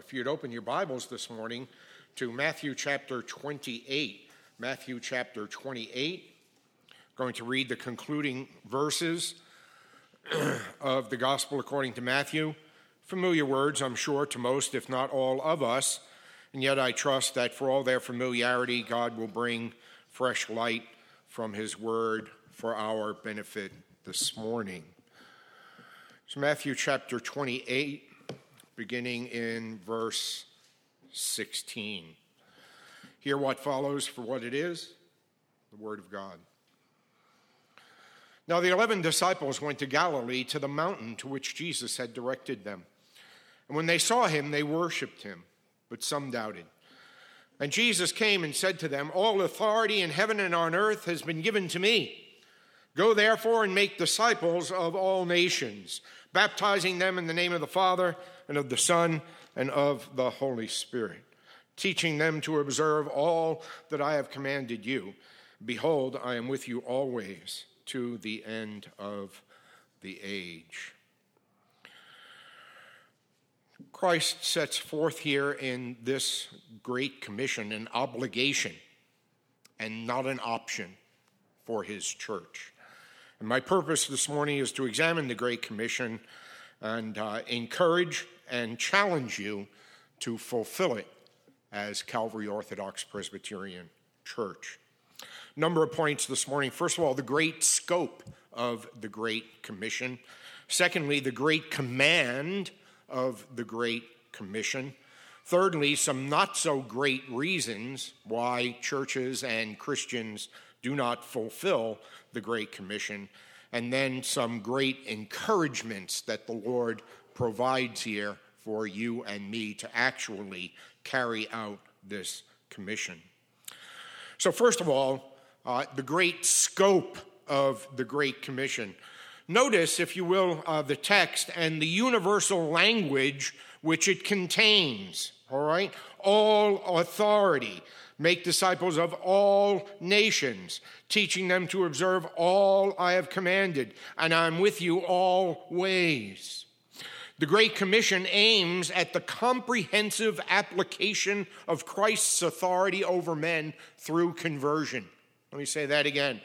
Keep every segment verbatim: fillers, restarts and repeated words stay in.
if you'd open your Bibles this morning to Matthew chapter twenty-eight. Matthew chapter twenty-eight. Going to read the concluding verses of the Gospel according to Matthew. Familiar words, I'm sure, to most, if not all of us, and yet I trust that for all their familiarity, God will bring fresh light from his word for our benefit this morning. So Matthew chapter twenty-eight, beginning in verse sixteen. Hear what follows for what it is, the word of God. Now the eleven disciples went to Galilee, to the mountain to which Jesus had directed them. And when they saw him, they worshipped him, but some doubted. And Jesus came and said to them, "All authority in heaven and on earth has been given to me. Go therefore and make disciples of all nations, baptizing them in the name of the Father and of the Son and of the Holy Spirit, teaching them to observe all that I have commanded you. Behold, I am with you always to the end of the age." Christ sets forth here in this Great Commission an obligation and not an option for his church. And my purpose this morning is to examine the Great Commission and uh, encourage and challenge you to fulfill it as Calvary Orthodox Presbyterian Church. Number of points this morning. First of all, the great scope of the Great Commission. Secondly, the great command of the Great Commission. Thirdly, some not so great reasons why churches and Christians do not fulfill the Great Commission. And then some great encouragements that the Lord provides here for you and me to actually carry out this commission. So first of all, uh, the great scope of the Great Commission. Notice, if you will, uh, the text and the universal language which it contains, all right? All authority. Make disciples of all nations, teaching them to observe all I have commanded, and I'm with you always. The Great Commission aims at the comprehensive application of Christ's authority over men through conversion. Let me say that again.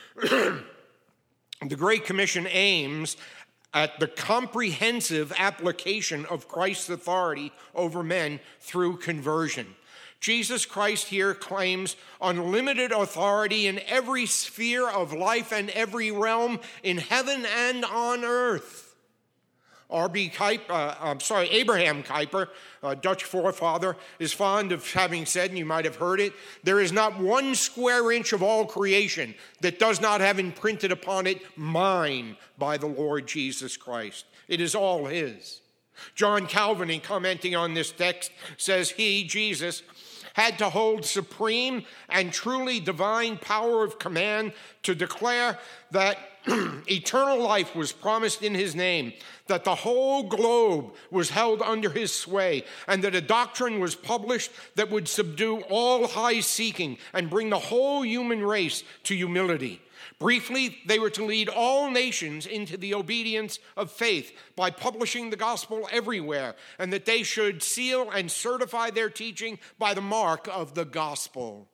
The Great Commission aims at the comprehensive application of Christ's authority over men through conversion. Jesus Christ here claims unlimited authority in every sphere of life and every realm in heaven and on earth. R B Kuiper, uh, I'm sorry, Abraham Kuyper, a Dutch forefather, is fond of having said, and you might have heard it, there is not one square inch of all creation that does not have imprinted upon it mine by the Lord Jesus Christ. It is all his. John Calvin, in commenting on this text, says he, Jesus, had to hold supreme and truly divine power of command to declare that eternal life was promised in his name, that the whole globe was held under his sway, and that a doctrine was published that would subdue all high seeking and bring the whole human race to humility. Briefly, they were to lead all nations into the obedience of faith by publishing the gospel everywhere, and that they should seal and certify their teaching by the mark of the gospel.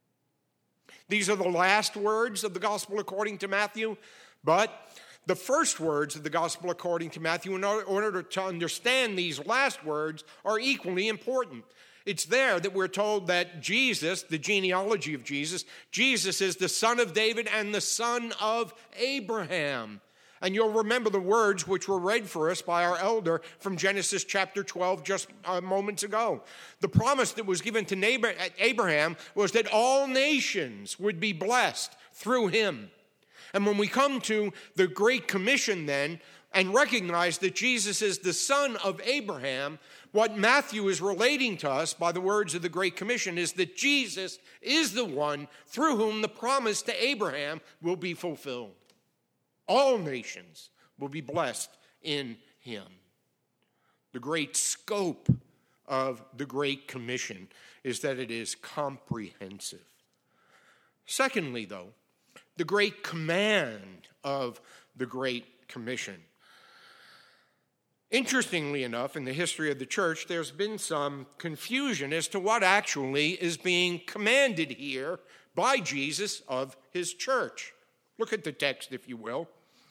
These are the last words of the gospel according to Matthew, but the first words of the gospel according to Matthew, in order to understand these last words, are equally important. It's there that we're told that Jesus, the genealogy of Jesus, Jesus is the son of David and the son of Abraham. And you'll remember the words which were read for us by our elder from Genesis chapter twelve just uh, moments ago. The promise that was given to Abraham was that all nations would be blessed through him. And when we come to the Great Commission then, and recognize that Jesus is the son of Abraham, what Matthew is relating to us by the words of the Great Commission is that Jesus is the one through whom the promise to Abraham will be fulfilled. All nations will be blessed in him. The great scope of the Great Commission is that it is comprehensive. Secondly, though, the great command of the Great Commission. Interestingly enough, in the history of the church, there's been some confusion as to what actually is being commanded here by Jesus of his church. Look at the text, if you will.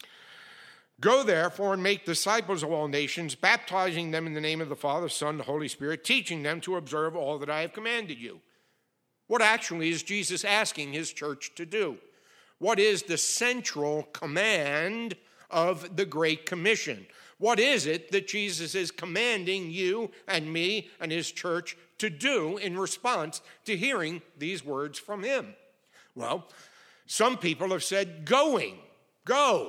Go therefore and make disciples of all nations, baptizing them in the name of the Father, Son, and the Holy Spirit, teaching them to observe all that I have commanded you. What actually is Jesus asking his church to do? What is the central command of the Great Commission? What is it that Jesus is commanding you and me and his church to do in response to hearing these words from him? Well, some people have said going, go,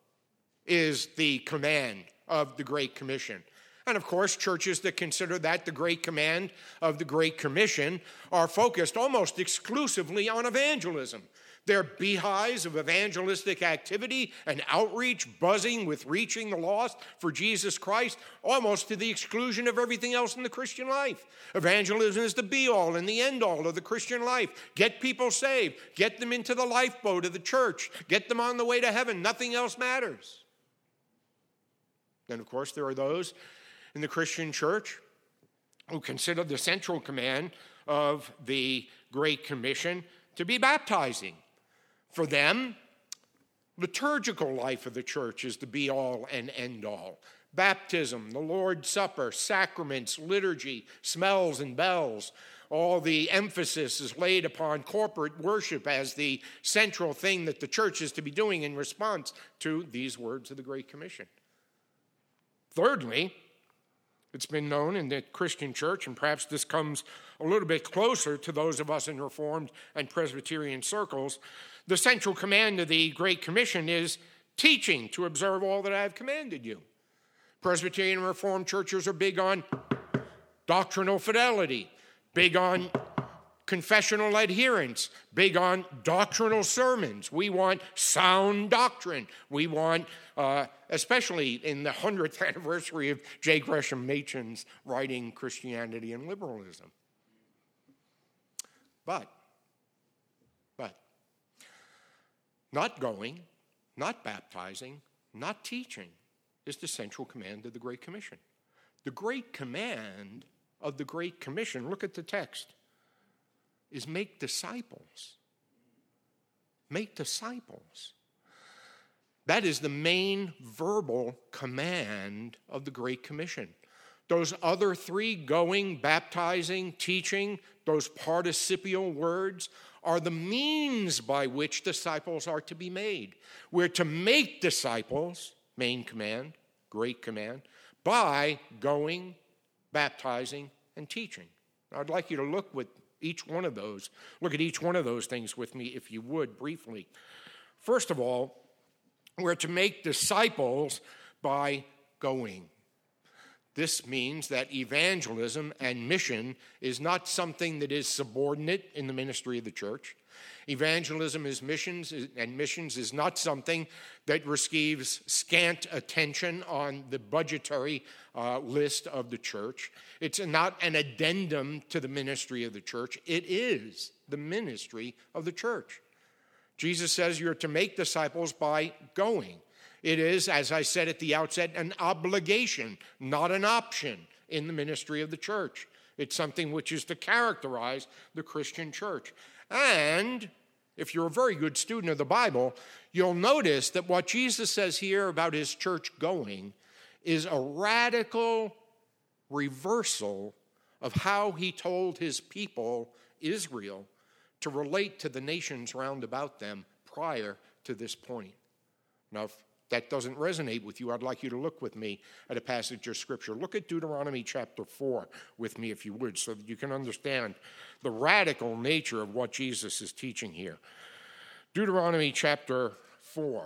is the command of the Great Commission. And of course, churches that consider that the great command of the Great Commission are focused almost exclusively on evangelism. They're beehives of evangelistic activity and outreach, buzzing with reaching the lost for Jesus Christ, almost to the exclusion of everything else in the Christian life. Evangelism is the be-all and the end-all of the Christian life. Get people saved. Get them into the lifeboat of the church. Get them on the way to heaven. Nothing else matters. Then, of course, there are those in the Christian church who consider the central command of the Great Commission to be baptizing. For them, liturgical life of the church is the be-all and end-all. Baptism, the Lord's Supper, sacraments, liturgy, smells and bells. All the emphasis is laid upon corporate worship as the central thing that the church is to be doing in response to these words of the Great Commission. Thirdly, it's been known in the Christian church, and perhaps this comes a little bit closer to those of us in Reformed and Presbyterian circles, the central command of the Great Commission is teaching to observe all that I have commanded you. Presbyterian and Reformed churches are big on doctrinal fidelity, big on confessional adherence, big on doctrinal sermons. We want sound doctrine. We want, uh, especially in the hundredth anniversary of J. Gresham Machen's writing Christianity and Liberalism. But, but, not going, not baptizing, not teaching is the central command of the Great Commission. The great command of the Great Commission, look at the text, is make disciples. Make disciples. That is the main verbal command of the Great Commission. Those other three, going, baptizing, teaching, those participial words are the means by which disciples are to be made. We're to make disciples, main command, great command, by going, baptizing, and teaching. Now, I'd like you to look with each one of those. Look at each one of those things with me, if you would, briefly. First of all, we're to make disciples by going. This means that evangelism and mission is not something that is subordinate in the ministry of the church. Evangelism is missions, and missions is not something that receives scant attention on the budgetary uh, list of the church. It's not an addendum to the ministry of the church. It is the ministry of the church. Jesus says you're to make disciples by going. It is, as I said at the outset, an obligation, not an option in the ministry of the church. It's something which is to characterize the Christian church. And if you're a very good student of the Bible, you'll notice that what Jesus says here about his church going is a radical reversal of how he told his people, Israel, to relate to the nations round about them prior to this point. Now, if that doesn't resonate with you, I'd like you to look with me at a passage of Scripture. Look at Deuteronomy chapter four with me, if you would, so that you can understand the radical nature of what Jesus is teaching here. Deuteronomy chapter four.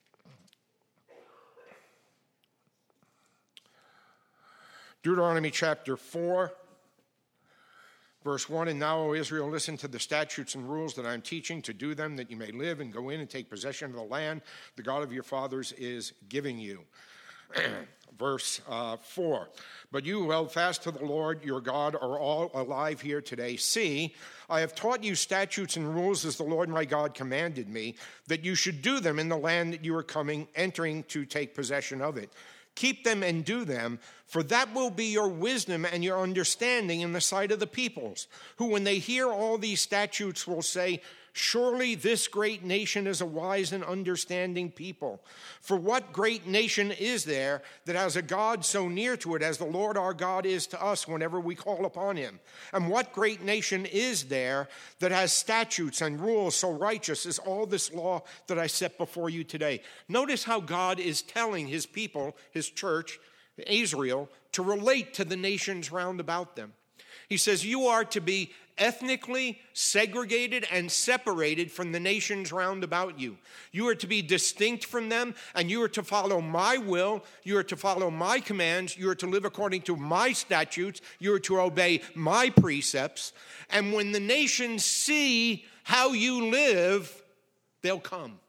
Deuteronomy chapter four. Verse one, and now, O Israel, listen to the statutes and rules that I am teaching to do them, that you may live and go in and take possession of the land the God of your fathers is giving you. Verse uh, four, but you who held fast to the Lord your God are all alive here today. See, I have taught you statutes and rules as the Lord my God commanded me, that you should do them in the land that you are coming, entering to take possession of it. keep them and do them, for that will be your wisdom and your understanding in the sight of the peoples, who when they hear all these statutes will say, surely this great nation is a wise and understanding people. For what great nation is there that has a God so near to it as the Lord our God is to us whenever we call upon him? And what great nation is there that has statutes and rules so righteous as all this law that I set before you today? Notice how God is telling his people, his church, Israel, to relate to the nations round about them. He says, you are to be ethnically segregated and separated from the nations round about you. You are to be distinct from them, and you are to follow my will. You are to follow my commands. You are to live according to my statutes. You are to obey my precepts. And when the nations see how you live, they'll come.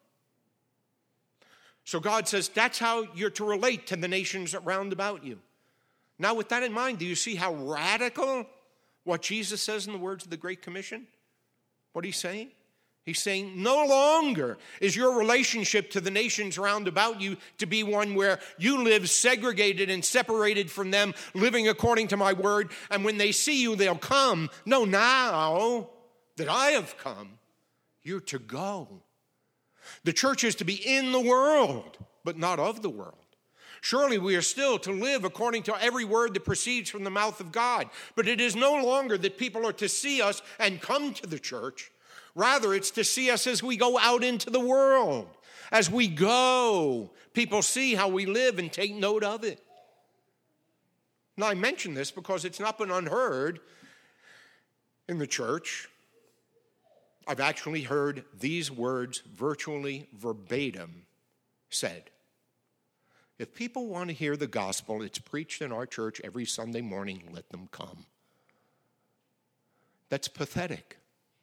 So God says that's how you're to relate to the nations round about you. Now, with that in mind, do you see how radical what Jesus says in the words of the Great Commission? What he's saying? He's saying no longer is your relationship to the nations round about you to be one where you live segregated and separated from them, living according to my word, and when they see you, they'll come. No, now that I have come, you're to go. The church is to be in the world, but not of the world. Surely we are still to live according to every word that proceeds from the mouth of God. But it is no longer that people are to see us and come to the church. Rather, it's to see us as we go out into the world. As we go, people see how we live and take note of it. Now, I mention this because it's not been unheard in the church. I've actually heard these words virtually verbatim said. If people want to hear the gospel, it's preached in our church every Sunday morning, let them come. That's pathetic.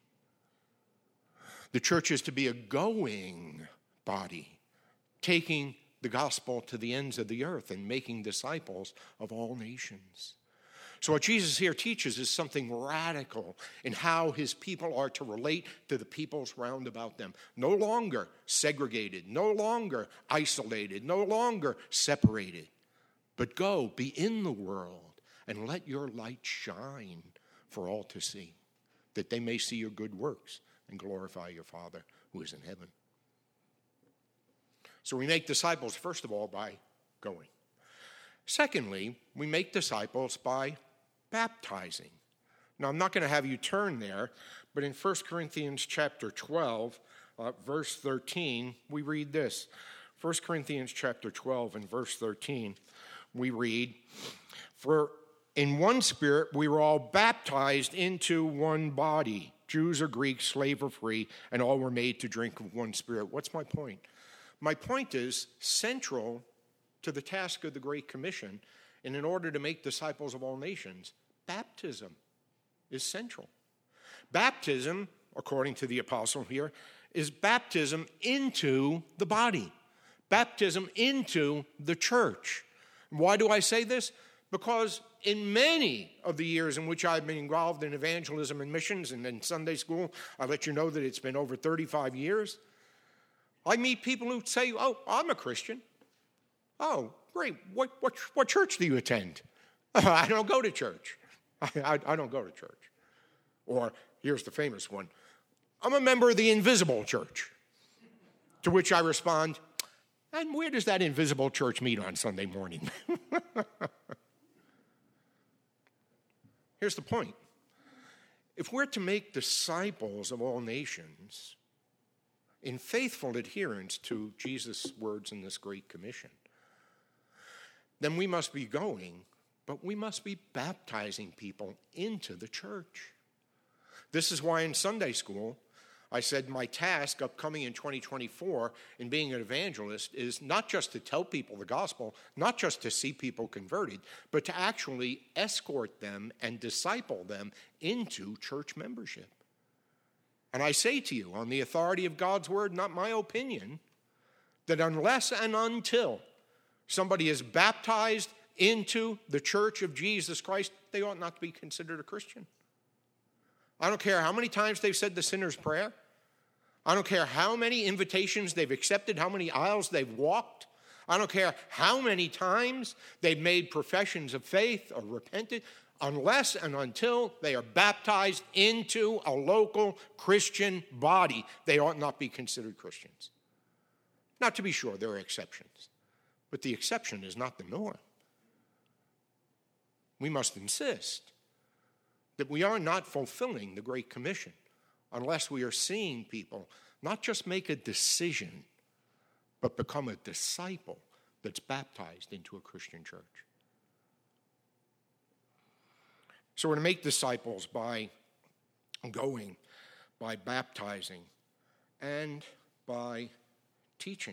The church is to be a going body, taking the gospel to the ends of the earth and making disciples of all nations. So what Jesus here teaches is something radical in how his people are to relate to the peoples round about them. No longer segregated, no longer isolated, no longer separated. But go, be in the world, and let your light shine for all to see, that they may see your good works and glorify your Father who is in heaven. So we make disciples, first of all, by going. Secondly, we make disciples by baptizing. Now, I'm not going to have you turn there, but in First Corinthians chapter twelve, uh, verse thirteen, we read this. First Corinthians chapter twelve and verse thirteen, we read, for in one spirit we were all baptized into one body, Jews or Greeks, slave or free, and all were made to drink of one spirit. What's my point? My point is central to the task of the Great Commission, and in order to make disciples of all nations, baptism is central. Baptism, according to the apostle here, is baptism into the body, baptism into the church. Why do I say this? Because in many of the years in which I've been involved in evangelism and missions and in Sunday school, I let you know that it's been over thirty-five years, I meet people who say, oh, I'm a Christian. Oh, great. What, what, what church do you attend? I don't go to church. I, I, I don't go to church. Or here's the famous one. I'm a member of the invisible church. To which I respond, and where does that invisible church meet on Sunday morning? Here's the point. If we're to make disciples of all nations in faithful adherence to Jesus' words in this Great Commission, then we must be going, but we must be baptizing people into the church. This is why in Sunday school, I said my task upcoming in twenty twenty-four in being an evangelist is not just to tell people the gospel, not just to see people converted, but to actually escort them and disciple them into church membership. And I say to you, on the authority of God's word, not my opinion, that unless and until somebody is baptized into the church of Jesus Christ, they ought not to be considered a Christian. I don't care how many times they've said the sinner's prayer. I don't care how many invitations they've accepted, how many aisles they've walked. I don't care how many times they've made professions of faith or repented, unless and until they are baptized into a local Christian body, they ought not be considered Christians. Now, to be sure, there are exceptions, but the exception is not the norm. We must insist that we are not fulfilling the Great Commission unless we are seeing people not just make a decision, but become a disciple that's baptized into a Christian church. So we're to make disciples by going, by baptizing, and by teaching.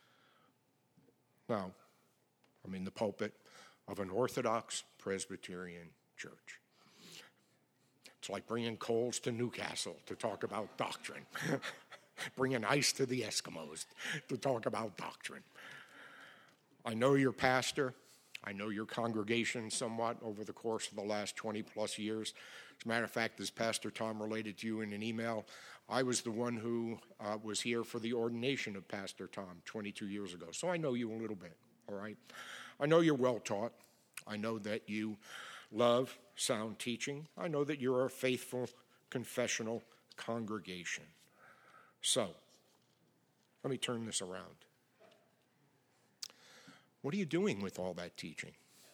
Now, I'm in the pulpit of an Orthodox Presbyterian church. It's like bringing coals to Newcastle to talk about doctrine. Bringing ice to the Eskimos to talk about doctrine. I know your pastor. I know your congregation somewhat over the course of the last twenty plus years. As a matter of fact, as Pastor Tom related to you in an email, I was the one who uh, was here for the ordination of Pastor Tom twenty-two years ago. So I know you a little bit, all right? I know you're well taught. I know that you love sound teaching. I know that you're a faithful confessional congregation. So, let me turn this around. What are you doing with all that teaching?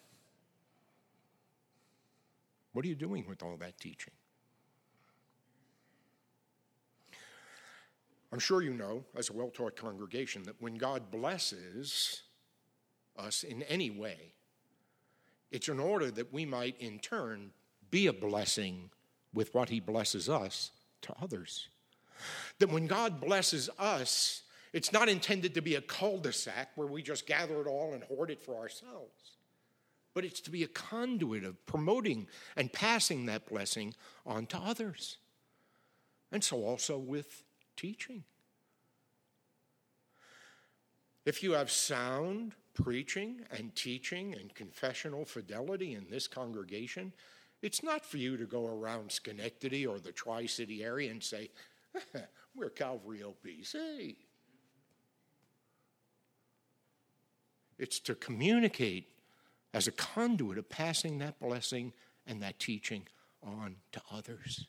What are you doing with all that teaching? I'm sure you know, as a well-taught congregation, that when God blesses us in any way, it's in order that we might, in turn, be a blessing with what he blesses us to others. That when God blesses us, it's not intended to be a cul-de-sac where we just gather it all and hoard it for ourselves, but it's to be a conduit of promoting and passing that blessing on to others. And so also with teaching. If you have sound preaching and teaching and confessional fidelity in this congregation, it's not for you to go around Schenectady or the Tri-City area and say, we're Calvary O P C. It's to communicate as a conduit of passing that blessing and that teaching on to others.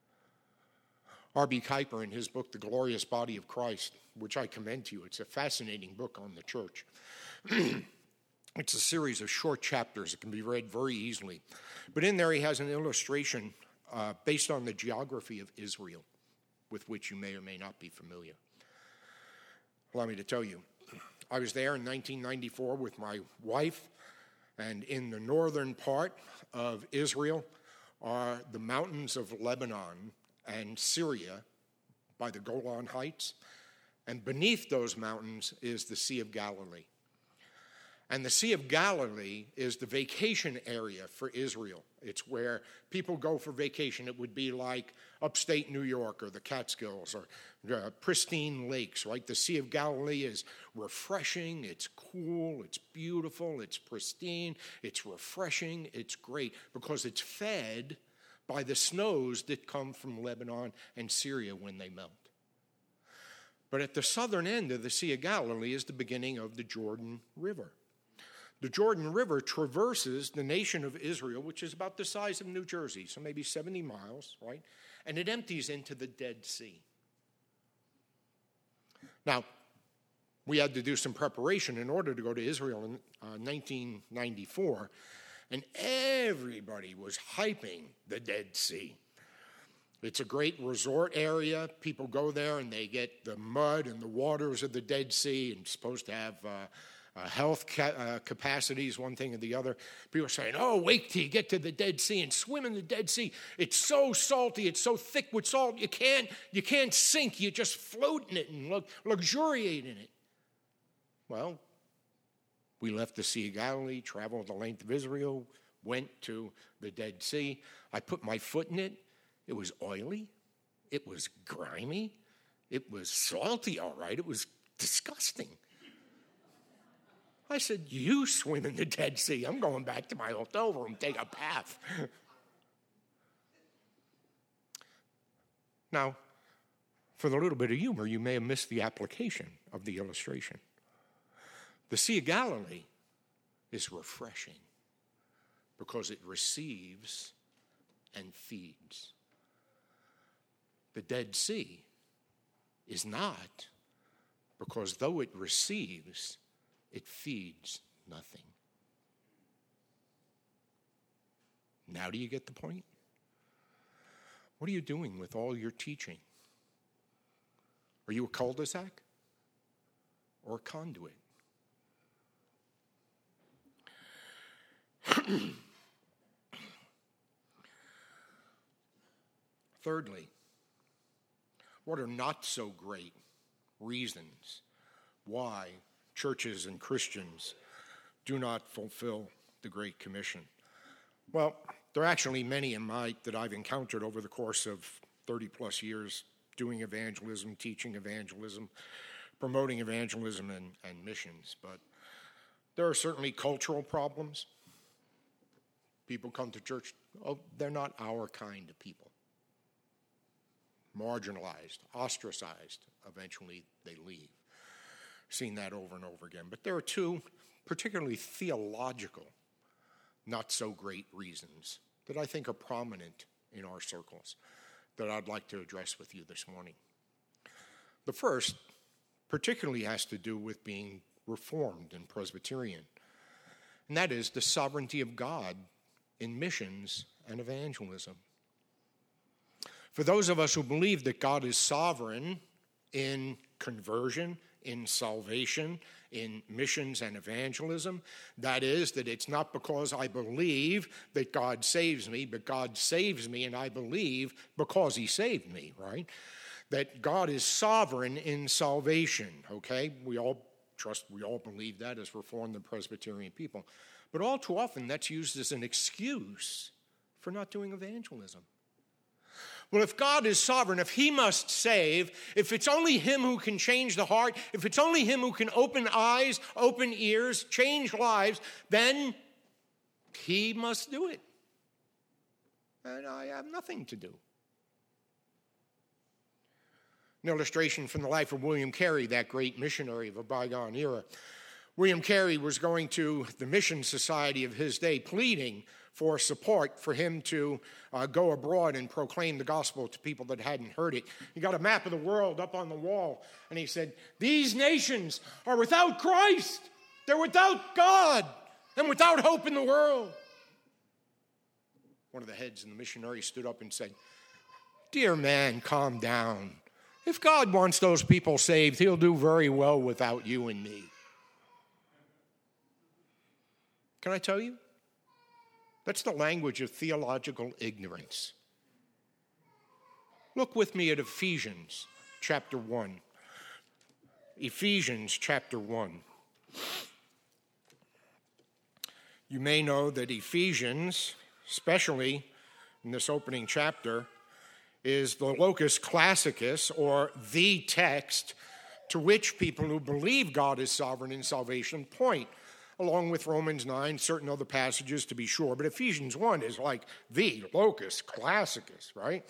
R B Kuyper, in his book, The Glorious Body of Christ, which I commend to you, it's a fascinating book on the church. It's a series of short chapters that can be read very easily. But in there he has an illustration uh, based on the geography of Israel, with which you may or may not be familiar. Allow me to tell you, I was there in nineteen ninety-four with my wife, and in the northern part of Israel are the mountains of Lebanon and Syria by the Golan Heights, and beneath those mountains is the Sea of Galilee. And the Sea of Galilee is the vacation area for Israel. It's where people go for vacation. It would be like upstate New York or the Catskills or uh, pristine lakes, right? The Sea of Galilee is refreshing, it's cool, it's beautiful, it's pristine, it's refreshing, it's great because it's fed by the snows that come from Lebanon and Syria when they melt. But at the southern end of the Sea of Galilee is the beginning of the Jordan River. The Jordan River traverses the nation of Israel, which is about the size of New Jersey, so maybe seventy miles, right? And it empties into the Dead Sea. Now, we had to do some preparation in order to go to Israel in uh, nineteen ninety-four, and everybody was hyping the Dead Sea. It's a great resort area. People go there and they get the mud and the waters of the Dead Sea, and it's supposed to have uh, uh, health ca- uh, capacities, one thing or the other. People are saying, oh, wait till you get to the Dead Sea and swim in the Dead Sea. It's so salty, it's so thick with salt, you can't, you can't sink. You just float in it and lu- luxuriate in it. Well, we left the Sea of Galilee, traveled the length of Israel, went to the Dead Sea. I put my foot in it. It was oily. It was grimy. It was salty, all right. It was disgusting. I said, you swim in the Dead Sea. I'm going back to my hotel room, take a bath. Now, for the little bit of humor, you may have missed the application of the illustration. The Sea of Galilee is refreshing because it receives and feeds. The Dead Sea is not, because though it receives, it feeds nothing. Now do you get the point? What are you doing with all your teaching? Are you a cul-de-sac or a conduit? Thirdly, what are not so great reasons why churches and Christians do not fulfill the Great Commission? Well, there are actually many in my that I've encountered over the course of thirty plus years doing evangelism, teaching evangelism, promoting evangelism and, and missions. But there are certainly cultural problems. People come to church, oh, they're not our kind of people. Marginalized, ostracized, eventually they leave. Seen that over and over again. But there are two particularly theological, not so great reasons that I think are prominent in our circles that I'd like to address with you this morning. The first particularly has to do with being Reformed and Presbyterian, and that is the sovereignty of God in missions and evangelism. For those of us who believe that God is sovereign in conversion, in salvation, in missions and evangelism, that is, that it's not because I believe that God saves me, but God saves me and I believe because he saved me, right? That God is sovereign in salvation, okay? We all trust, we all believe that as Reformed and Presbyterian people. But all too often that's used as an excuse for not doing evangelism. Well, if God is sovereign, if he must save, if it's only him who can change the heart, if it's only him who can open eyes, open ears, change lives, then he must do it. And I have nothing to do. An illustration from the life of William Carey, that great missionary of a bygone era. William Carey was going to the Mission Society of his day, pleading for support for him to uh, go abroad and proclaim the gospel to people that hadn't heard it. He got a map of the world up on the wall, and he said, these nations are without Christ. They're without God and without hope in the world. One of the heads in the missionary stood up and said, dear man, calm down. If God wants those people saved, he'll do very well without you and me. Can I tell you? That's the language of theological ignorance. Look with me at Ephesians chapter one. Ephesians chapter one. You may know that Ephesians, especially in this opening chapter, is the locus classicus, or the text to which people who believe God is sovereign in salvation point, along with Romans nine, certain other passages to be sure. But Ephesians one is like the locus classicus, right?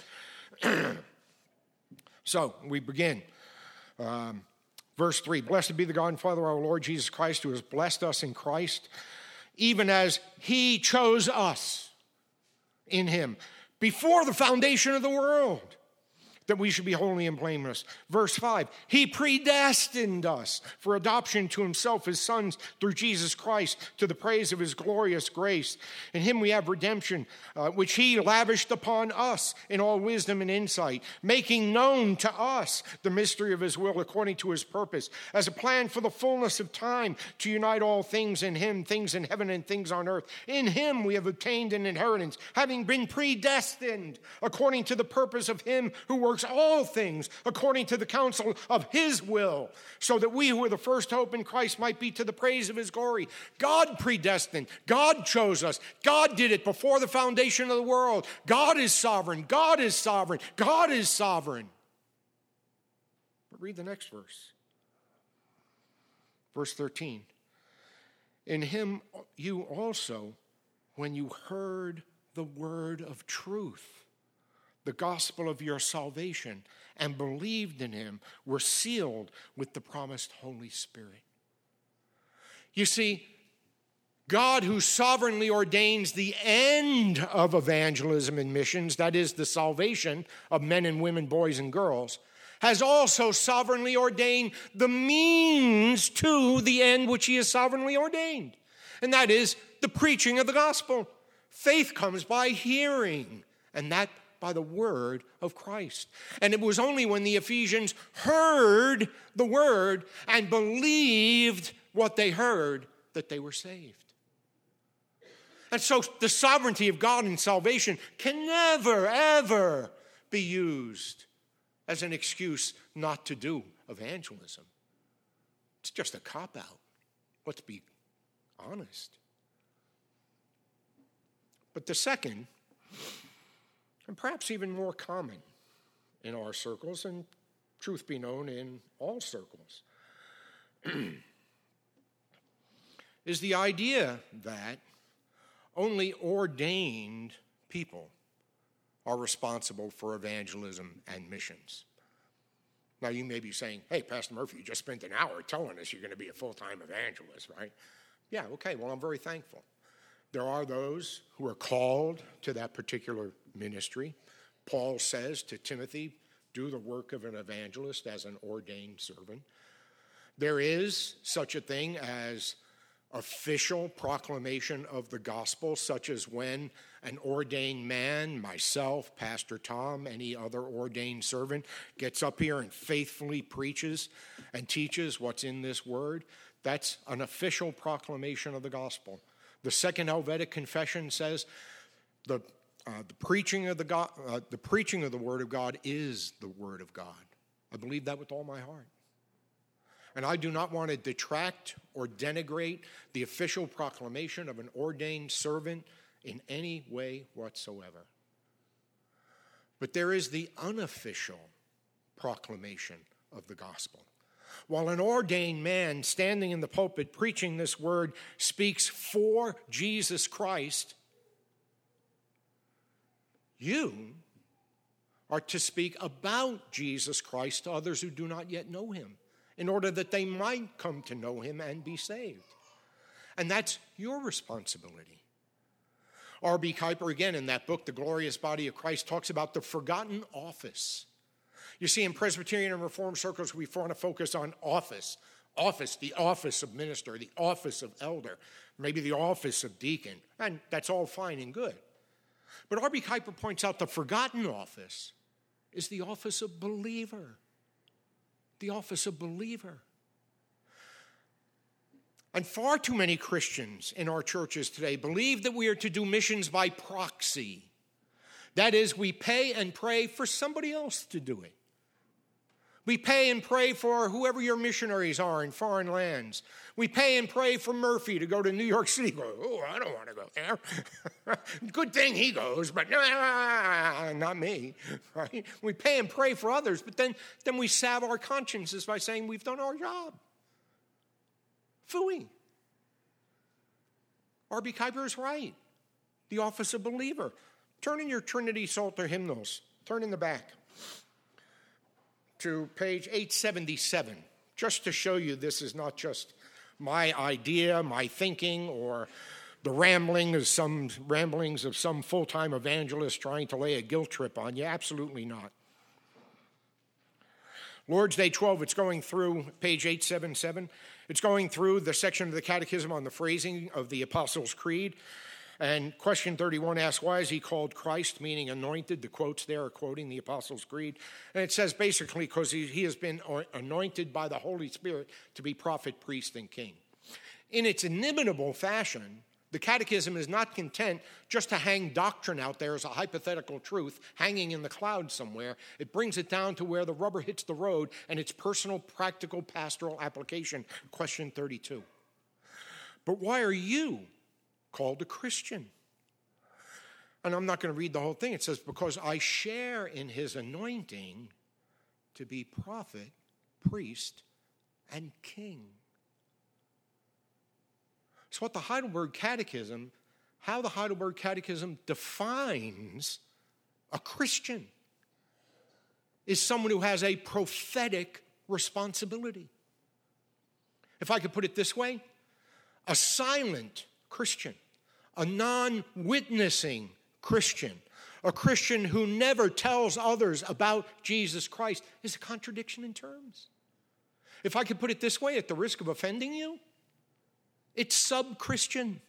So we begin. Um, verse three, blessed be the God and Father of our Lord Jesus Christ, who has blessed us in Christ, even as he chose us in him before the foundation of the world, that we should be holy and blameless. Verse five, he predestined us for adoption to himself as sons through Jesus Christ, to the praise of his glorious grace. In him we have redemption, uh, which he lavished upon us in all wisdom and insight, making known to us the mystery of his will according to his purpose, as a plan for the fullness of time to unite all things in him, things in heaven and things on earth. In him we have obtained an inheritance, having been predestined according to the purpose of him who works all things according to the counsel of his will, so that we who are the first hope in Christ might be to the praise of his glory. God predestined. God chose us. God did it before the foundation of the world. God is sovereign. God is sovereign. God is sovereign. But read the next verse. Verse thirteen. In him you also, when you heard the word of truth, the gospel of your salvation, and believed in him, were sealed with the promised Holy Spirit. You see, God, who sovereignly ordains the end of evangelism and missions, that is, the salvation of men and women, boys and girls, has also sovereignly ordained the means to the end which he has sovereignly ordained. And that is the preaching of the gospel. Faith comes by hearing, and that by the word of Christ. And it was only when the Ephesians heard the word and believed what they heard that they were saved. And so the sovereignty of God in salvation can never, ever be used as an excuse not to do evangelism. It's just a cop-out. Let's be honest. But the second, and perhaps even more common in our circles, and truth be known, in all circles, is the idea that only ordained people are responsible for evangelism and missions. Now, you may be saying, hey, Pastor Murphy, you just spent an hour telling us you're going to be a full-time evangelist, right? Yeah, okay, well, I'm very thankful. There are those who are called to that particular ministry. Paul says to Timothy, do the work of an evangelist as an ordained servant. There is such a thing as official proclamation of the gospel, such as when an ordained man, myself, Pastor Tom, any other ordained servant, gets up here and faithfully preaches and teaches what's in this word. That's an official proclamation of the gospel. The Second Helvetic Confession says the uh, the preaching of the God, uh, the preaching of the word of God is the word of God. I believe that with all my heart. And I do not want to detract or denigrate the official proclamation of an ordained servant in any way whatsoever. But there is the unofficial proclamation of the gospel. While an ordained man standing in the pulpit preaching this word speaks for Jesus Christ, you are to speak about Jesus Christ to others who do not yet know him, in order that they might come to know him and be saved. And that's your responsibility. R B Kuiper, again, in that book, The Glorious Body of Christ, talks about the forgotten office. You see, in Presbyterian and Reformed circles, we want to focus on office. Office, the office of minister, the office of elder, maybe the office of deacon. And that's all fine and good. But R B Kuiper points out the forgotten office is the office of believer. The office of believer. And far too many Christians in our churches today believe that we are to do missions by proxy. That is, we pay and pray for somebody else to do it. We pay and pray for whoever your missionaries are in foreign lands. We pay and pray for Murphy to go to New York City. Go, oh, I don't want to go there. Good thing he goes, but nah, not me. Right? We pay and pray for others, but then, then we salve our consciences by saying we've done our job. Phooey. R B Kuiper is right. The office of believer. Turn in your Trinity Psalter hymnals. Turn in the back to page eight seventy-seven, just to show you this is not just my idea, my thinking, or the rambling of some ramblings of some full-time evangelist trying to lay a guilt trip on you. Absolutely not. Lord's Day twelve, it's going through page eight seventy-seven. It's going through the section of the Catechism on the phrasing of the Apostles' Creed. And question thirty-one asks, why is he called Christ, meaning anointed? The quotes there are quoting the Apostles' Creed. And it says basically because he, he has been anointed by the Holy Spirit to be prophet, priest, and king. In its inimitable fashion, the Catechism is not content just to hang doctrine out there as a hypothetical truth hanging in the clouds somewhere. It brings it down to where the rubber hits the road and its personal, practical, pastoral application. Question thirty-two. But why are you called a Christian? And I'm not going to read the whole thing. It says, because I share in his anointing to be prophet, priest, and king. It's what the Heidelberg Catechism, how the Heidelberg Catechism defines a Christian is someone who has a prophetic responsibility. If I could put it this way, a silent Christian, a non-witnessing Christian, a Christian who never tells others about Jesus Christ is a contradiction in terms. If I could put it this way, at the risk of offending you, it's sub-Christian.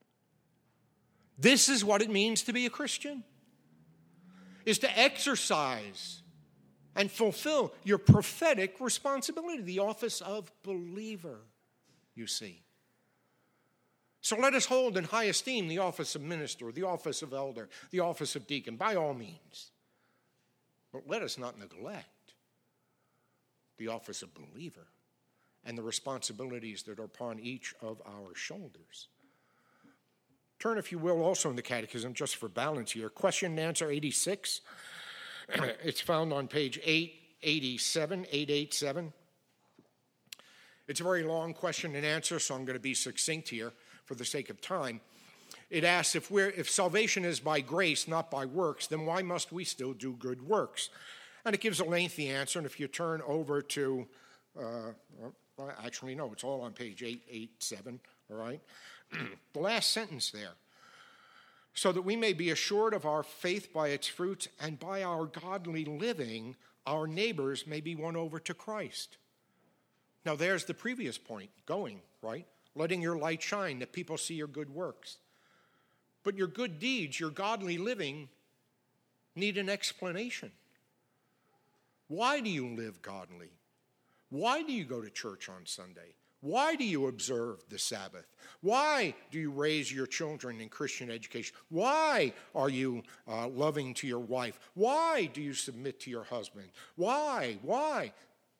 This is what it means to be a Christian, is to exercise and fulfill your prophetic responsibility, the office of believer, you see. So let us hold in high esteem the office of minister, the office of elder, the office of deacon, by all means. But let us not neglect the office of believer and the responsibilities that are upon each of our shoulders. Turn, if you will, also in the Catechism, just for balance here. Question and answer eighty-six. It's found on page eight eighty-seven, eight eighty-seven. It's a very long question and answer, so I'm going to be succinct here for the sake of time. It asks, if we're if salvation is by grace, not by works, then why must we still do good works? And it gives a lengthy answer, and if you turn over to, uh, well, actually, no, it's all on page eight eighty-seven, all right? The last sentence there. So that we may be assured of our faith by its fruits, and by our godly living, our neighbors may be won over to Christ. Now, there's the previous point, going, right? Letting your light shine, that people see your good works. But your good deeds, your godly living, need an explanation. Why do you live godly? Why do you go to church on Sunday? Why do you observe the Sabbath? Why do you raise your children in Christian education? Why are you uh, loving to your wife? Why do you submit to your husband? Why? Why?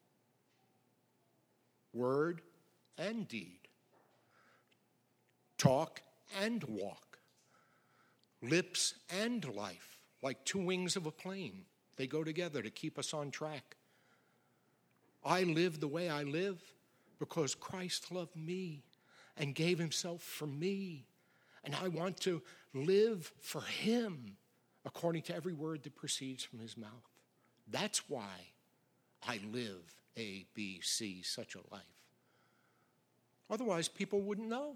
Word and deed. Talk and walk. Lips and life, like two wings of a plane. They go together to keep us on track. I live the way I live because Christ loved me and gave himself for me. And I want to live for him according to every word that proceeds from his mouth. That's why I live A, B, C, such a life. Otherwise, people wouldn't know.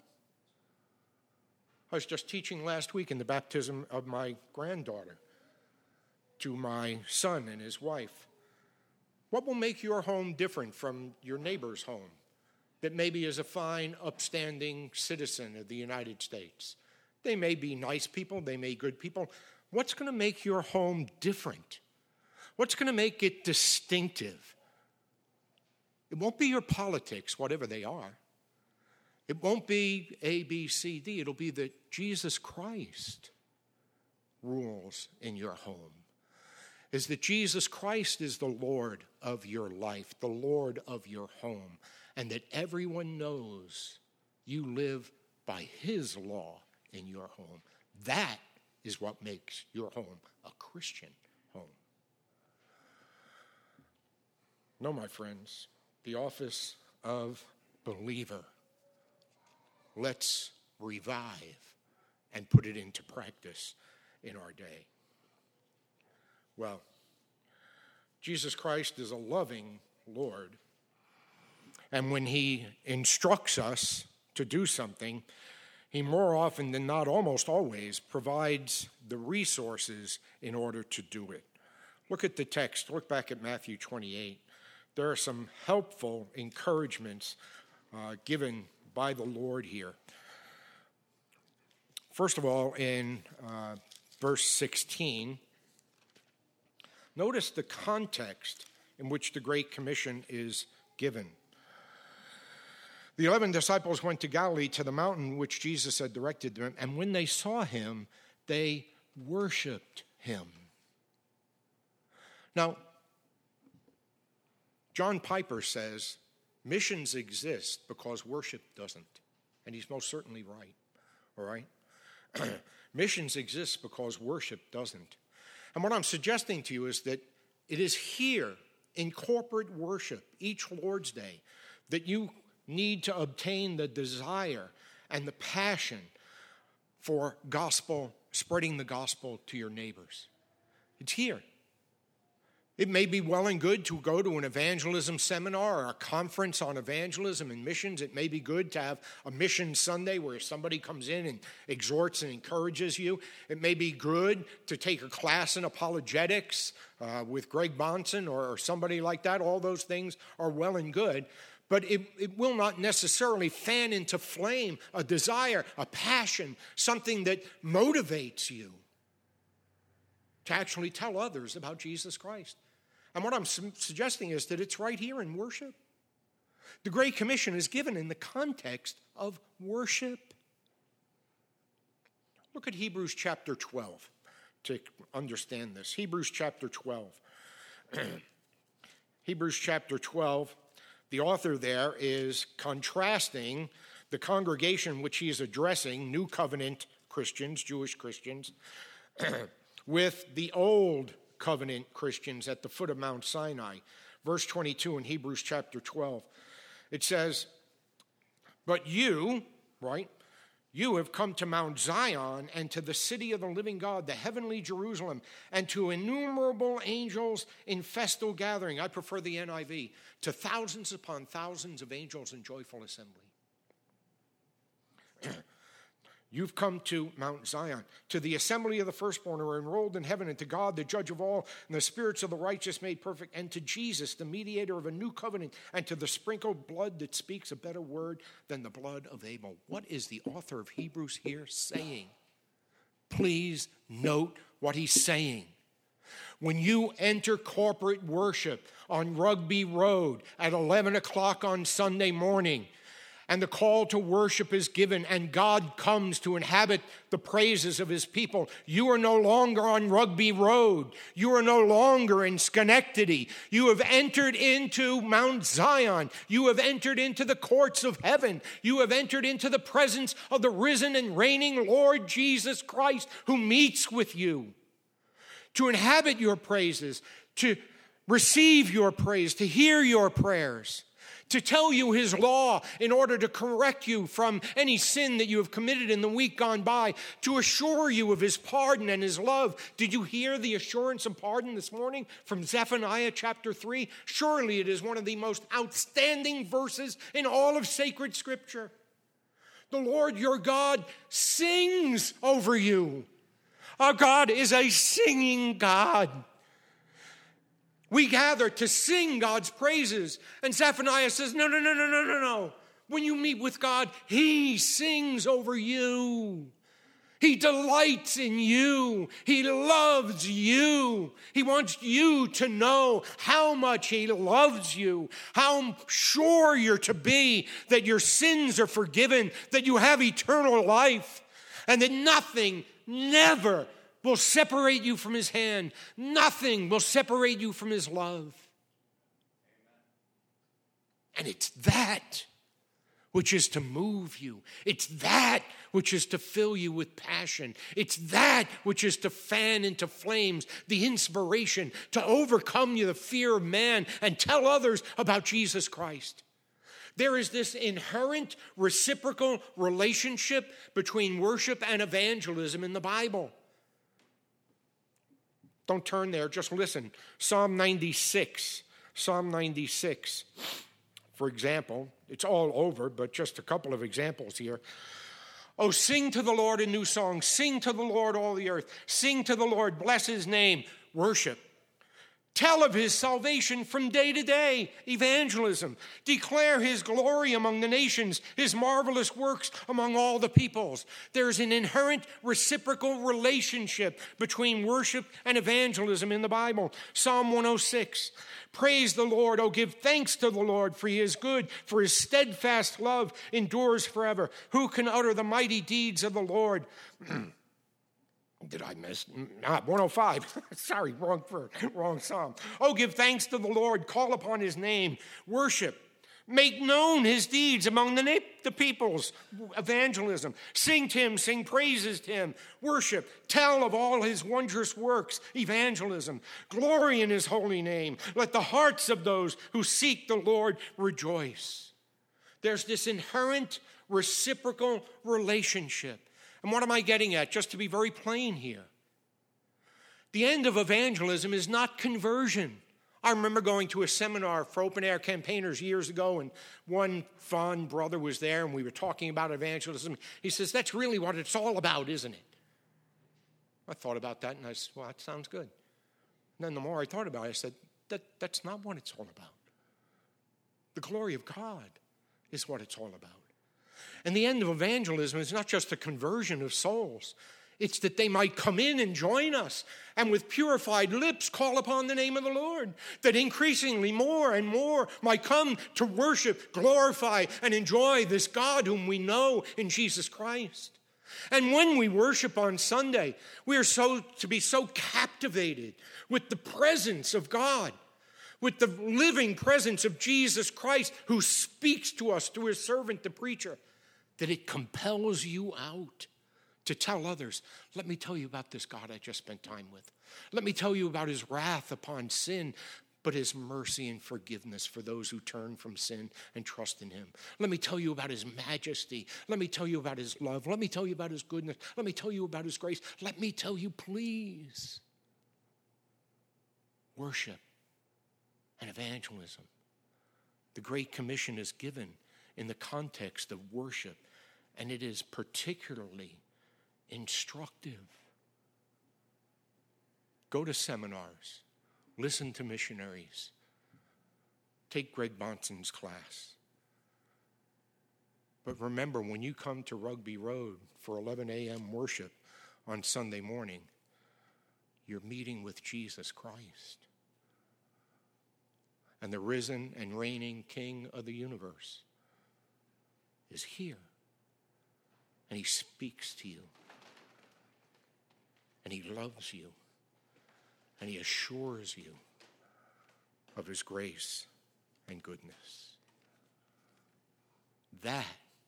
I was just teaching last week in the baptism of my granddaughter to my son and his wife. What will make your home different from your neighbor's home that maybe is a fine, upstanding citizen of the United States? They may be nice people, they may be good people. What's going to make your home different? What's going to make it distinctive? It won't be your politics, whatever they are. It won't be A, B, C, D. It'll be that Jesus Christ rules in your home. Is that Jesus Christ is the Lord of your life, the Lord of your home, and that everyone knows you live by his law in your home. That is what makes your home a Christian home. No, my friends, the office of believer. Let's revive and put it into practice in our day. Well, Jesus Christ is a loving Lord. And when he instructs us to do something, he more often than not, almost always, provides the resources in order to do it. Look at the text. Look back at Matthew twenty-eight. There are some helpful encouragements uh, given by the Lord here. First of all, in uh, verse sixteen, notice the context in which the Great Commission is given. The eleven disciples went to Galilee, to the mountain which Jesus had directed them, and when they saw him, they worshiped him. Now, John Piper says, missions exist because worship doesn't. And he's most certainly right, all right? Missions exist because worship doesn't. And what I'm suggesting to you is that it is here in corporate worship, each Lord's Day, that you need to obtain the desire and the passion for gospel, spreading the gospel to your neighbors. It's here. It may be well and good to go to an evangelism seminar or a conference on evangelism and missions. It may be good to have a mission Sunday where somebody comes in and exhorts and encourages you. It may be good to take a class in apologetics uh, with Greg Bonson or, or somebody like that. All those things are well and good. But it, it will not necessarily fan into flame a desire, a passion, something that motivates you to actually tell others about Jesus Christ. And what I'm su- suggesting is that it's right here in worship. The Great Commission is given in the context of worship. Look at Hebrews chapter twelve to understand this. Hebrews chapter twelve. Hebrews chapter twelve, the author there is contrasting the congregation which he is addressing, New Covenant Christians, Jewish Christians, with the Old Covenant Christians at the foot of Mount Sinai. Verse twenty-two in Hebrews chapter twelve, it says, "But you," right, "you have come to Mount Zion and to the city of the living God, the heavenly Jerusalem, and to innumerable angels in festal gathering." I prefer the N I V. "To thousands upon thousands of angels in joyful assembly." You've come to Mount Zion, to the assembly of the firstborn who are enrolled in heaven, and to God, the judge of all, and the spirits of the righteous made perfect, and to Jesus, the mediator of a new covenant, and to the sprinkled blood that speaks a better word than the blood of Abel. What is the author of Hebrews here saying? Please note what he's saying. When you enter corporate worship on Rugby Road at eleven o'clock on Sunday morning, and the call to worship is given, and God comes to inhabit the praises of his people, you are no longer on Rugby Road. You are no longer in Schenectady. You have entered into Mount Zion. You have entered into the courts of heaven. You have entered into the presence of the risen and reigning Lord Jesus Christ, who meets with you to inhabit your praises, to receive your praise, to hear your prayers, to tell you his law in order to correct you from any sin that you have committed in the week gone by, to assure you of his pardon and his love. Did you hear the assurance of pardon this morning from Zephaniah chapter three? Surely it is one of the most outstanding verses in all of sacred scripture. The Lord your God sings over you. Our God is a singing God. We gather to sing God's praises. And Zephaniah says, no, no, no, no, no, no, no. When you meet with God, he sings over you. He delights in you. He loves you. He wants you to know how much he loves you, how sure you're to be that your sins are forgiven, that you have eternal life, and that nothing, never will separate you from his hand. Nothing will separate you from his love. And it's that which is to move you. It's that which is to fill you with passion. It's that which is to fan into flames the inspiration to overcome you the fear of man and tell others about Jesus Christ. There is this inherent reciprocal relationship between worship and evangelism in the Bible. Don't turn there, just listen. Psalm ninety-six. Psalm ninety-six. For example, it's all over, but just a couple of examples here. Oh, sing to the Lord a new song. Sing to the Lord, all the earth. Sing to the Lord, bless his name. Worship. Tell of his salvation from day to day. Evangelism. Declare his glory among the nations, his marvelous works among all the peoples. There's an inherent reciprocal relationship between worship and evangelism in the Bible. Psalm one oh six. Praise the Lord. Oh, give thanks to the Lord, for he is good, for his steadfast love endures forever. Who can utter the mighty deeds of the Lord? Did I miss? Not one oh five. Sorry, wrong verse, wrong psalm. Oh, give thanks to the Lord. Call upon his name. Worship. Make known his deeds among the, na- the peoples. Evangelism. Sing to him. Sing praises to him. Worship. Tell of all his wondrous works. Evangelism. Glory in his holy name. Let the hearts of those who seek the Lord rejoice. There's this inherent reciprocal relationship. And what am I getting at? Just to be very plain here. The end of evangelism is not conversion. I remember going to a seminar for open-air campaigners years ago, and one fond brother was there, and we were talking about evangelism. He says, that's really what it's all about, isn't it? I thought about that, and I said, well, that sounds good. And then the more I thought about it, I said, that, that's not what it's all about. The glory of God is what it's all about. And the end of evangelism is not just the conversion of souls. It's that they might come in and join us and with purified lips call upon the name of the Lord. That increasingly more and more might come to worship, glorify, and enjoy this God whom we know in Jesus Christ. And when we worship on Sunday, we are so to be so captivated with the presence of God, with the living presence of Jesus Christ who speaks to us through his servant, the preacher, that it compels you out to tell others, let me tell you about this God I just spent time with. Let me tell you about his wrath upon sin, but his mercy and forgiveness for those who turn from sin and trust in him. Let me tell you about his majesty. Let me tell you about his love. Let me tell you about his goodness. Let me tell you about his grace. Let me tell you, please. Worship and evangelism. The Great Commission is given in the context of worship, and it is particularly instructive. Go to seminars. Listen to missionaries. Take Greg Bonson's class. But remember, when you come to Rugby Road for eleven a.m. worship on Sunday morning, you're meeting with Jesus Christ and the risen and reigning King of the universe is here. And he speaks to you. And he loves you. And he assures you of his grace and goodness. That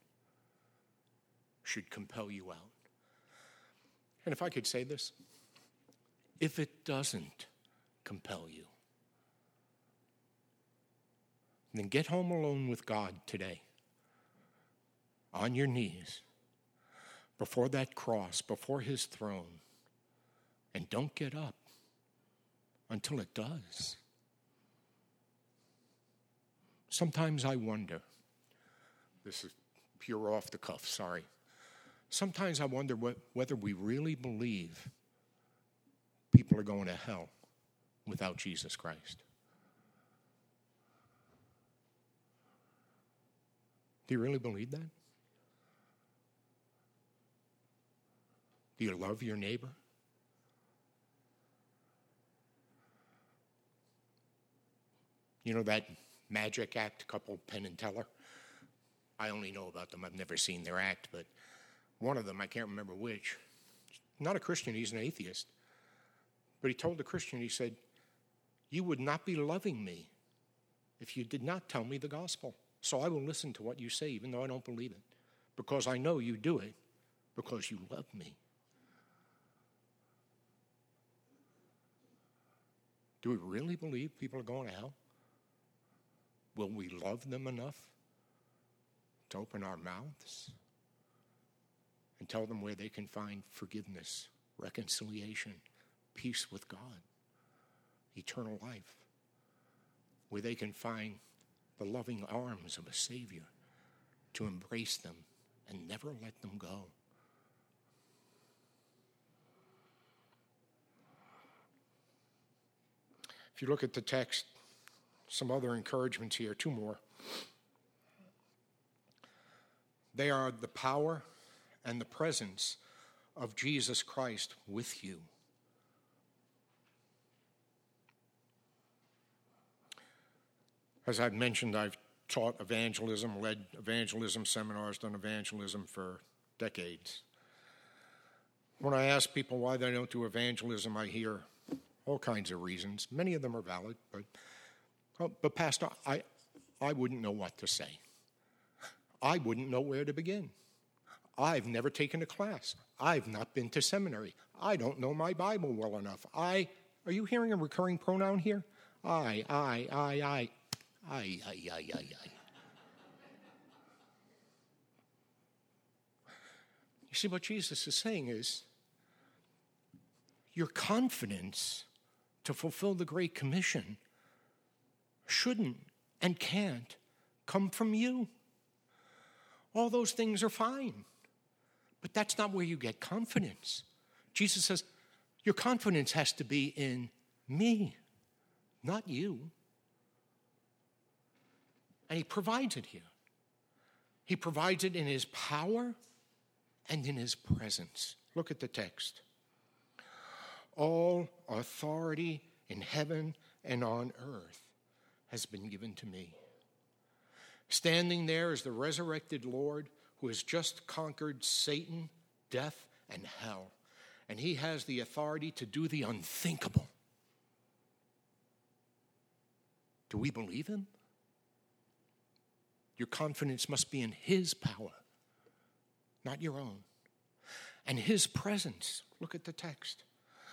should compel you out. And if I could say this, if it doesn't compel you, then get home alone with God today, on your knees, before that cross, before his throne, and don't get up until it does. Sometimes I wonder, this is pure off the cuff, sorry. Sometimes I wonder what, whether we really believe people are going to hell without Jesus Christ. Do you really believe that? Do you love your neighbor? You know that magic act couple, Penn and Teller? I only know about them. I've never seen their act, but one of them, I can't remember which, not a Christian, he's an atheist. But he told the Christian, he said, you would not be loving me if you did not tell me the gospel. So I will listen to what you say, even though I don't believe it, because I know you do it because you love me. Do we really believe people are going to hell? Will we love them enough to open our mouths and tell them where they can find forgiveness, reconciliation, peace with God, eternal life, where they can find the loving arms of a Savior to embrace them and never let them go? If you look at the text, some other encouragements here, two more. They are the power and the presence of Jesus Christ with you. As I've mentioned, I've taught evangelism, led evangelism seminars, done evangelism for decades. When I ask people why they don't do evangelism, I hear all kinds of reasons. Many of them are valid, but, oh, but Pastor, I, I wouldn't know what to say. I wouldn't know where to begin. I've never taken a class. I've not been to seminary. I don't know my Bible well enough. I, are you hearing a recurring pronoun here? I, I, I, I, I, I, I, I, I. You see, what Jesus is saying is, your confidence to fulfill the Great Commission shouldn't and can't come from you. All those things are fine, but that's not where you get confidence. Jesus says, your confidence has to be in me, not you. And he provides it here. He provides it in his power and in his presence. Look at the text. All authority in heaven and on earth has been given to me. Standing there is the resurrected Lord who has just conquered Satan, death, and hell. And he has the authority to do the unthinkable. Do we believe him? Your confidence must be in his power, not your own. And his presence. Look at the text.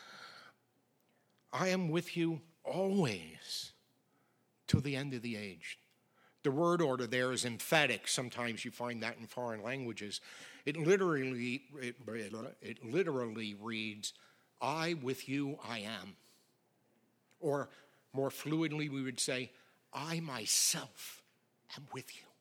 I am with you always till the end of the age. The word order there is emphatic. Sometimes you find that in foreign languages. It literally, it, it literally reads, I with you I am. Or more fluidly we would say, I myself am with you.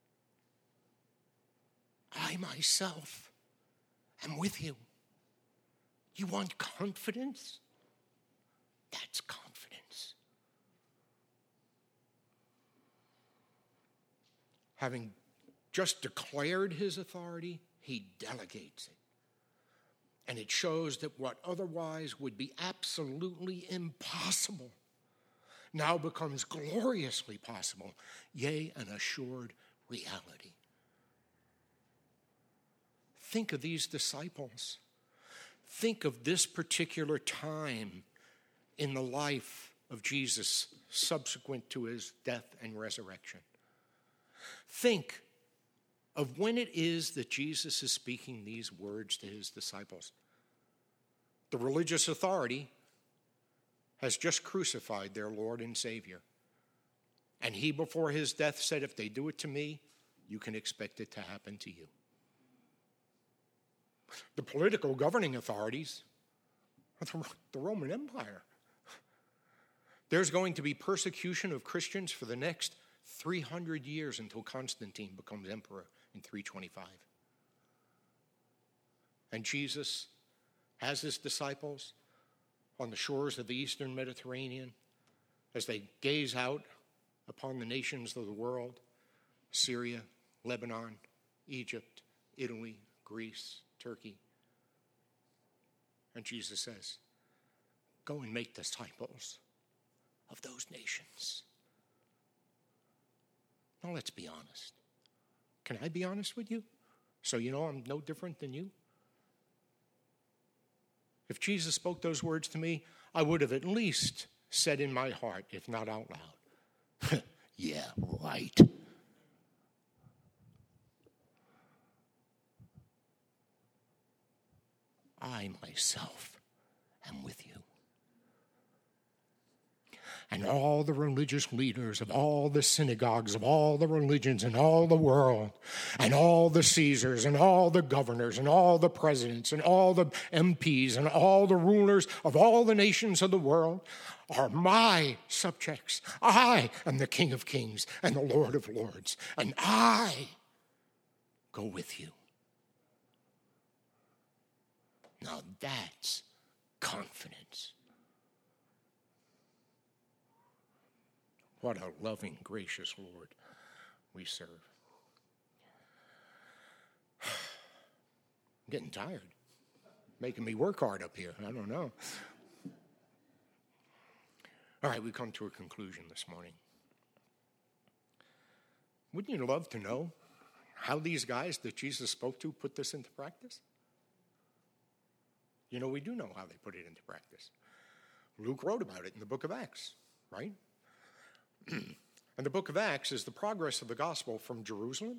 I myself am with you. You want confidence? That's confidence. Having just declared his authority, he delegates it. And it shows that what otherwise would be absolutely impossible now becomes gloriously possible, yea, an assured reality. Think of these disciples. Think of this particular time in the life of Jesus subsequent to his death and resurrection. Think of when it is that Jesus is speaking these words to his disciples. The religious authority has just crucified their Lord and Savior. And he, before his death, said, if they do it to me, you can expect it to happen to you. The political governing authorities, the Roman Empire. There's going to be persecution of Christians for the next three hundred years until Constantine becomes emperor in three twenty-five. And Jesus has his disciples on the shores of the eastern Mediterranean as they gaze out upon the nations of the world, Syria, Lebanon, Egypt, Italy, Greece, Turkey. And Jesus says, go and make disciples of those nations. Now let's be honest. Can I be honest with you? So you know I'm no different than you? If Jesus spoke those words to me, I would have at least said in my heart, if not out loud, yeah, right. I myself am with you. And all the religious leaders of all the synagogues of all the religions in all the world, and all the Caesars and all the governors and all the presidents and all the M Ps and all the rulers of all the nations of the world are my subjects. I am the King of Kings and the Lord of Lords, and I go with you. Now that's confidence. What a loving, gracious Lord we serve. I'm getting tired. Making me work hard up here. I don't know. All right, we come to a conclusion this morning. Wouldn't you love to know how these guys that Jesus spoke to put this into practice? You know, we do know how they put it into practice. Luke wrote about it in the book of Acts, right? And the book of Acts is the progress of the gospel from Jerusalem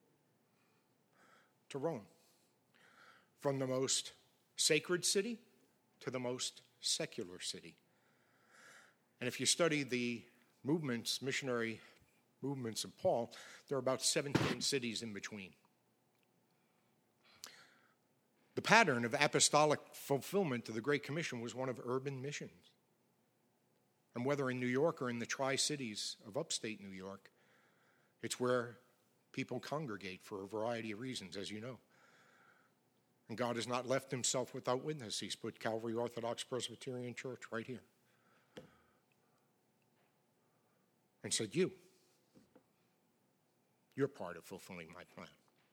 to Rome, from the most sacred city to the most secular city. And if you study the movements, missionary movements of Paul, there are about seventeen cities in between. The pattern of apostolic fulfillment of the Great Commission was one of urban missions. And whether in New York or in the Tri-Cities of upstate New York, it's where people congregate for a variety of reasons, as you know. And God has not left himself without witness. He's put Calvary Orthodox Presbyterian Church right here. And said, you, you're part of fulfilling my plan.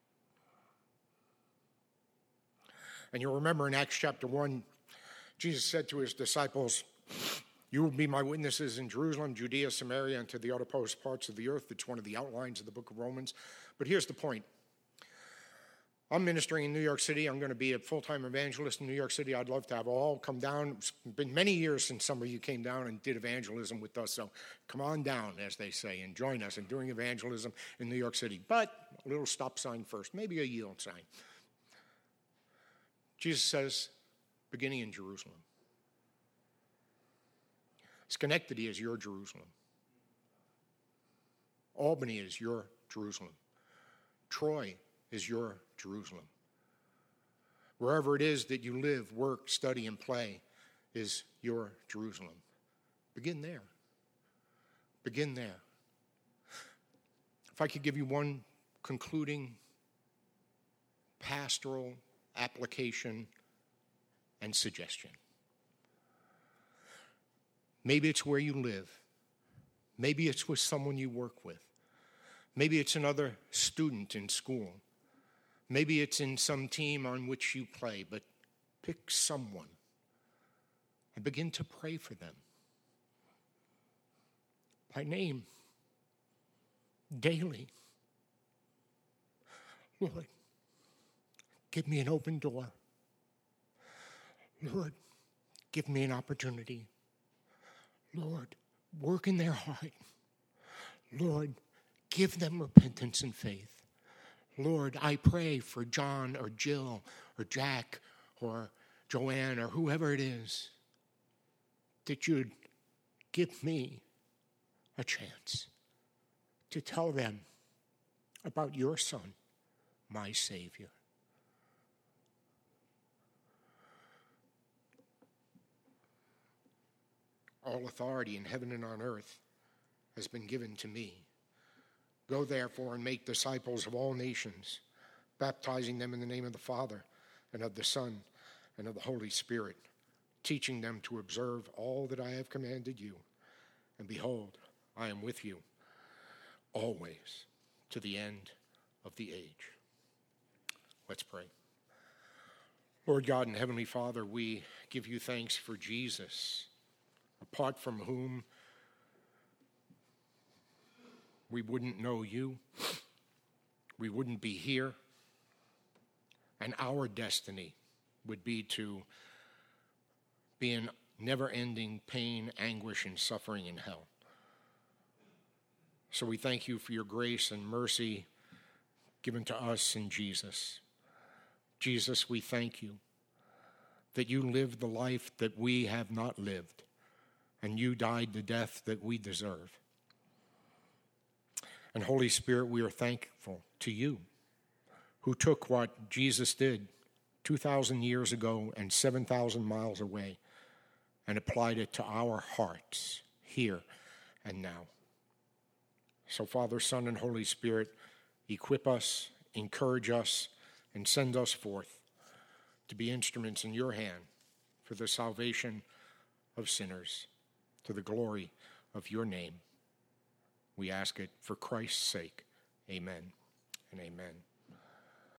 And you'll remember in Acts chapter one, Jesus said to his disciples, you will be my witnesses in Jerusalem, Judea, Samaria, and to the uttermost parts of the earth. It's one of the outlines of the book of Romans. But here's the point. I'm ministering in New York City. I'm going to be a full-time evangelist in New York City. I'd love to have all come down. It's been many years since some of you came down and did evangelism with us. So come on down, as they say, and join us in doing evangelism in New York City. But a little stop sign first, maybe a yield sign. Jesus says, beginning in Jerusalem. Schenectady is your Jerusalem. Albany is your Jerusalem. Troy is your Jerusalem. Wherever it is that you live, work, study, and play is your Jerusalem. Begin there. Begin there. If I could give you one concluding pastoral application and suggestion. Maybe it's where you live. Maybe it's with someone you work with. Maybe it's another student in school. Maybe it's in some team on which you play, but pick someone and begin to pray for them by name, daily. Lord, give me an open door. Lord, give me an opportunity. Lord, work in their heart. Lord, give them repentance and faith. Lord, I pray for John or Jill or Jack or Joanne or whoever it is, that you'd give me a chance to tell them about your Son, my Savior. All authority in heaven and on earth has been given to me. Go therefore and make disciples of all nations, baptizing them in the name of the Father and of the Son and of the Holy Spirit, teaching them to observe all that I have commanded you. And behold, I am with you always to the end of the age. Let's pray. Lord God and Heavenly Father, we give you thanks for Jesus, apart from whom we wouldn't know you, we wouldn't be here, and our destiny would be to be in never-ending pain, anguish, and suffering in hell. So we thank you for your grace and mercy given to us in Jesus. Jesus, we thank you that you lived the life that we have not lived, and you died the death that we deserve. And Holy Spirit, we are thankful to you, who took what Jesus did two thousand years ago and seven thousand miles away and applied it to our hearts here and now. So Father, Son, and Holy Spirit, equip us, encourage us, and send us forth to be instruments in your hand for the salvation of sinners, to the glory of your name. We ask it for Christ's sake. Amen and amen.